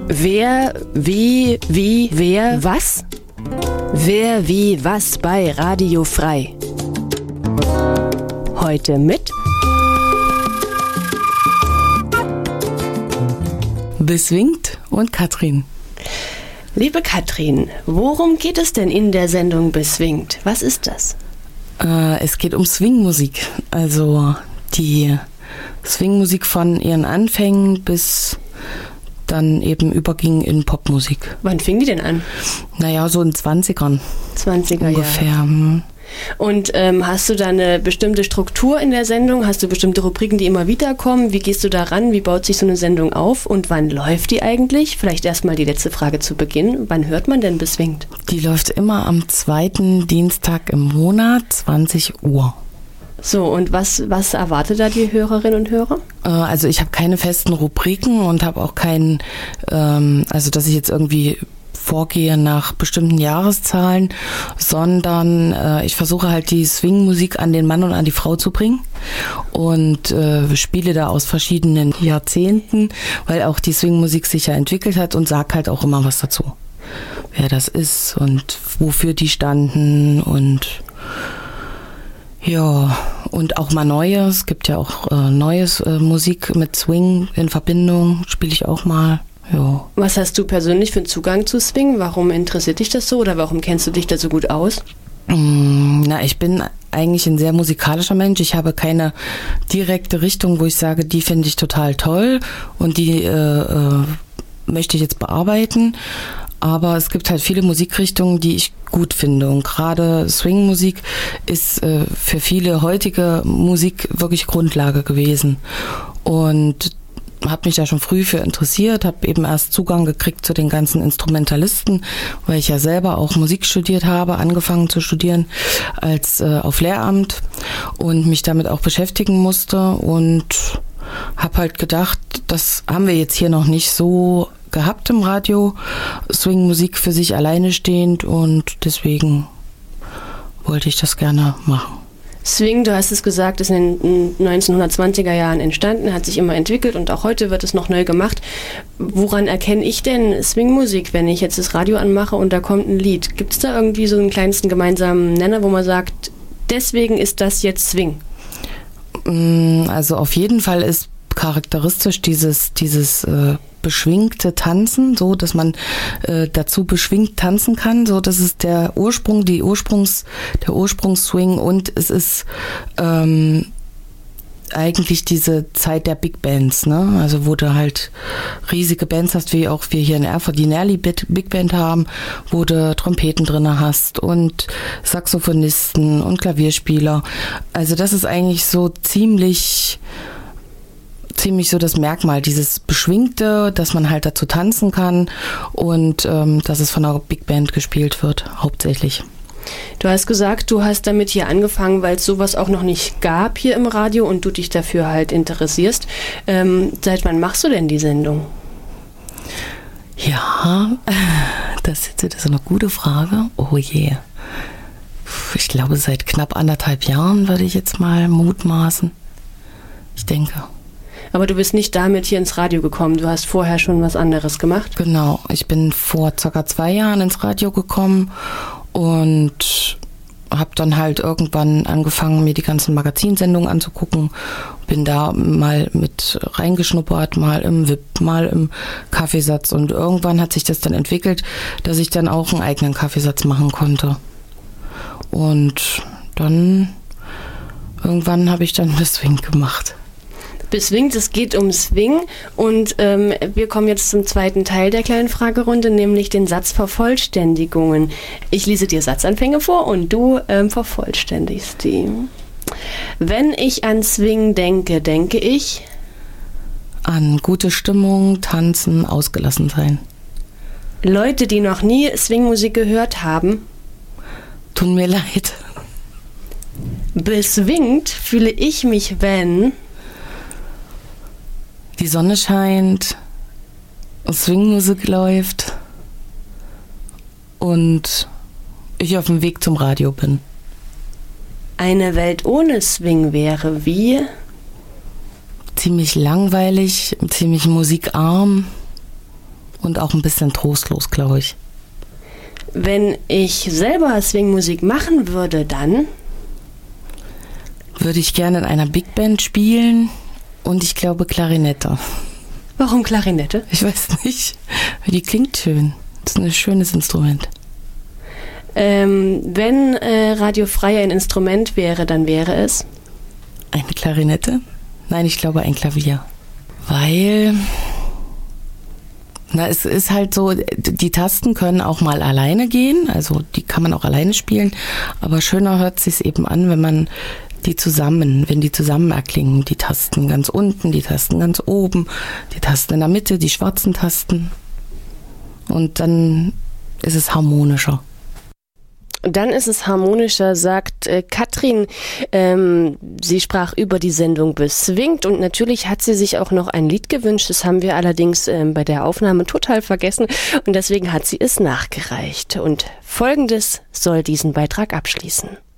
Wer, wie, wer, was? Wer, wie, was bei Radio Frei. Heute mit Beswingt und Katrin. Liebe Katrin, worum geht es denn in der Sendung Beswingt? Was ist das? Es geht um Swingmusik, also die Swingmusik von ihren Anfängen bis dann eben überging in Popmusik. Wann fing die denn an? Naja, so in 20ern. 20er ungefähr. Jahre. Und hast du da eine bestimmte Struktur in der Sendung? Hast du bestimmte Rubriken, die immer wieder kommen? Wie gehst du da ran? Wie baut sich so eine Sendung auf? Und wann läuft die eigentlich? Vielleicht erstmal die letzte Frage zu Beginn. Wann hört man denn Beswingt? Die läuft immer am 2. Dienstag im Monat, 20 Uhr. So, und was erwartet da die Hörerinnen und Hörer? Also ich habe keine festen Rubriken und habe auch keinen, also dass ich jetzt irgendwie vorgehe nach bestimmten Jahreszahlen, sondern ich versuche halt die Swingmusik an den Mann und an die Frau zu bringen und spiele da aus verschiedenen Jahrzehnten, weil auch die Swingmusik sich ja entwickelt hat, und sag halt auch immer was dazu. Wer das ist und wofür die standen und ja, und auch mal Neues. Es gibt ja auch neues Musik mit Swing in Verbindung, spiele ich auch mal. Ja. Was hast du persönlich für einen Zugang zu Swing? Warum interessiert dich das so oder warum kennst du dich da so gut aus? Na, ich bin eigentlich ein sehr musikalischer Mensch. Ich habe keine direkte Richtung, wo ich sage, die finde ich total toll und die möchte ich jetzt bearbeiten. Aber es gibt halt viele Musikrichtungen, die ich gut finde. Und gerade Swing-Musik ist für viele heutige Musik wirklich Grundlage gewesen. Und habe mich da schon früh für interessiert, habe eben erst Zugang gekriegt zu den ganzen Instrumentalisten, weil ich ja selber auch Musik studiert habe, angefangen zu studieren als auf Lehramt und mich damit auch beschäftigen musste und habe halt gedacht, das haben wir jetzt hier noch nicht so gehabt im Radio, Swing-Musik für sich alleine stehend, und deswegen wollte ich das gerne machen. Swing, du hast es gesagt, ist in den 1920er Jahren entstanden, hat sich immer entwickelt und auch heute wird es noch neu gemacht. Woran erkenne ich denn Swingmusik, wenn ich jetzt das Radio anmache und da kommt ein Lied? Gibt es da irgendwie so einen kleinsten gemeinsamen Nenner, wo man sagt, deswegen ist das jetzt Swing? Also auf jeden Fall ist charakteristisch dieses beschwingte Tanzen, so dass man dazu beschwingt tanzen kann, so das ist der Ursprung, der Ursprungsswing, und es ist eigentlich diese Zeit der Big Bands, ne? Also wo du halt riesige Bands hast, wie auch wir hier in Erfurt die Nerli Big Band haben, wo du Trompeten drin hast und Saxophonisten und Klavierspieler. Also das ist eigentlich so ziemlich so das Merkmal, dieses Beschwingte, dass man halt dazu tanzen kann und dass es von einer Big Band gespielt wird, hauptsächlich. Du hast gesagt, du hast damit hier angefangen, weil es sowas auch noch nicht gab hier im Radio und du dich dafür halt interessierst. Seit wann machst du denn die Sendung? Ja, das ist eine gute Frage. Oh je. Ich glaube, seit knapp 1,5 Jahren würde ich jetzt mal mutmaßen. Ich denke. Aber du bist nicht damit hier ins Radio gekommen, du hast vorher schon was anderes gemacht? Genau, ich bin vor ca. 2 Jahren ins Radio gekommen und habe dann halt irgendwann angefangen, mir die ganzen Magazinsendungen anzugucken. Bin da mal mit reingeschnuppert, mal im VIP, mal im Kaffeesatz, und irgendwann hat sich das dann entwickelt, dass ich dann auch einen eigenen Kaffeesatz machen konnte. Und dann irgendwann habe ich dann Beswingt gemacht. Beswingt, es geht um Swing, und wir kommen jetzt zum zweiten Teil der kleinen Fragerunde, nämlich den Satzvervollständigungen. Ich lese dir Satzanfänge vor und du vervollständigst die. Wenn ich an Swing denke, denke ich an gute Stimmung, tanzen, ausgelassen sein. Leute, die noch nie Swingmusik gehört haben, tun mir leid. Beswingt fühle ich mich, wenn die Sonne scheint, Swingmusik läuft und ich auf dem Weg zum Radio bin. Eine Welt ohne Swing wäre wie? Ziemlich langweilig, ziemlich musikarm und auch ein bisschen trostlos, glaube ich. Wenn ich selber Swingmusik machen würde, dann würde ich gerne in einer Big Band spielen und ich glaube Klarinette. Warum Klarinette? Ich weiß nicht. Die klingt schön. Das ist ein schönes Instrument. Wenn Radio Frei ein Instrument wäre, dann wäre es? Eine Klarinette? Nein, ich glaube ein Klavier. Weil, es ist halt so, die Tasten können auch mal alleine gehen, also die kann man auch alleine spielen, aber schöner hört es sich eben an, wenn die zusammen erklingen, die Tasten ganz unten, die Tasten ganz oben, die Tasten in der Mitte, die schwarzen Tasten. Und dann ist es harmonischer. Dann ist es harmonischer, sagt Katrin. Sie sprach über die Sendung Beswingt und natürlich hat sie sich auch noch ein Lied gewünscht. Das haben wir allerdings bei der Aufnahme total vergessen und deswegen hat sie es nachgereicht. Und Folgendes soll diesen Beitrag abschließen.